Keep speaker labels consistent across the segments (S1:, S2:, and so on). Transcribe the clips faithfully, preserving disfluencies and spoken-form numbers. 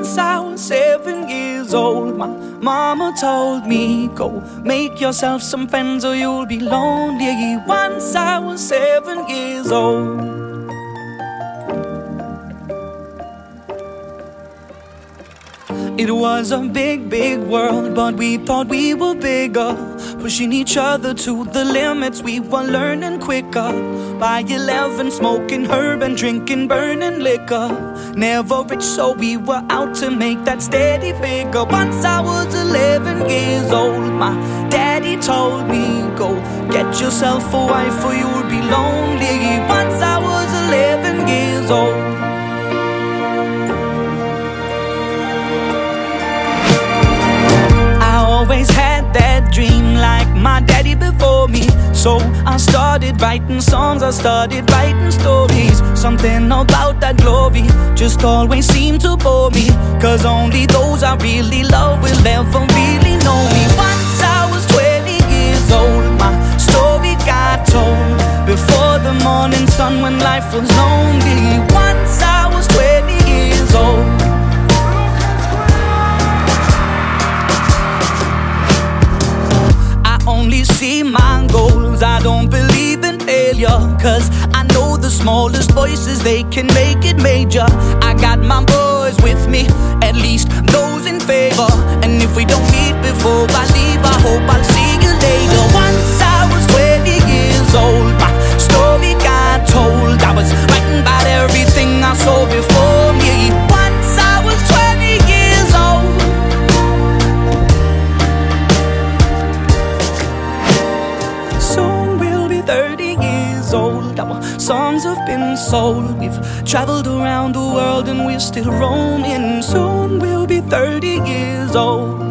S1: Once I was seven years old, my mama told me, go make yourself some friends or you'll be lonely. Once I was seven years old. It was a big, big world, but we thought we were bigger, pushing each other to the limits. We were learning quicker. By eleven, smoking herb and drinking burning liquor. Never rich, so we were out to make that steady figure. Once I was eleven years old, my daddy told me, go get yourself a wife or you'll be lonely. Once I was eleven years old. Always had that dream like my daddy before me. So I started writing songs, I started writing stories. Something about that glory just always seemed to bore me, cause only those I really love will ever really know me. Once I was twenty years old, my story got told before the morning sun when life was lonely. Once I was twenty years old. Only see my goals, I don't believe in failure, cause I know the smallest voices, they can make it major. I got my boys with me, at least those in favor. And if we don't meet before I leave, I hope I'll see you later. Once I was twenty years old, my story got told. I was writing about everything I saw before me. Once I was twenty years old. thirty years old, our songs have been sold. We've traveled around the world and we're still roaming. Soon we'll be thirty years old.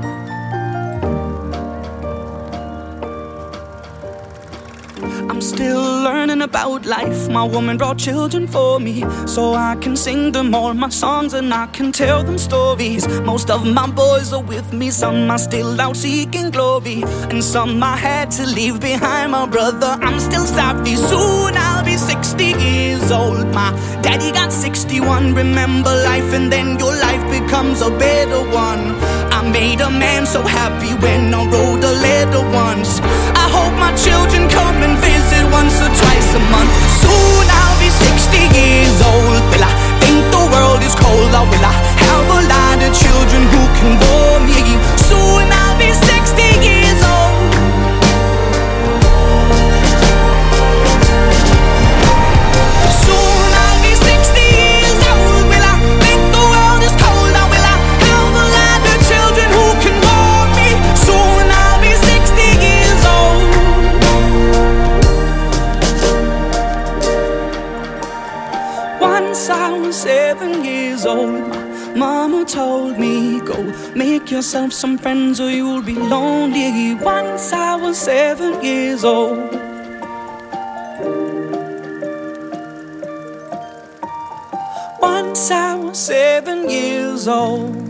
S1: I'm still learning about life. My woman brought children for me, so I can sing them all my songs and I can tell them stories. Most of my boys are with me, some are still out seeking glory, and some I had to leave behind. My brother, I'm still sorry. Soon I'll be sixty years old. My daddy got sixty-one. Remember life and then your life becomes a better one. I made a man so happy when I wrote a letter once. I hope my children come and visit once or twice a month. Soon I'll be sixty years old. Will I think the world is cold, or will I have a lot of children who can bore me? Soon I'll be sixty years old. Soon I'll be sixty years old. Will I think the world is cold, or will I have a lot of children who can bore me? Soon I'll be sixty years old. Once I was seven years old, my mama told me, go make yourself some friends or you'll be lonely. Once I was seven years old. Once I was seven years old.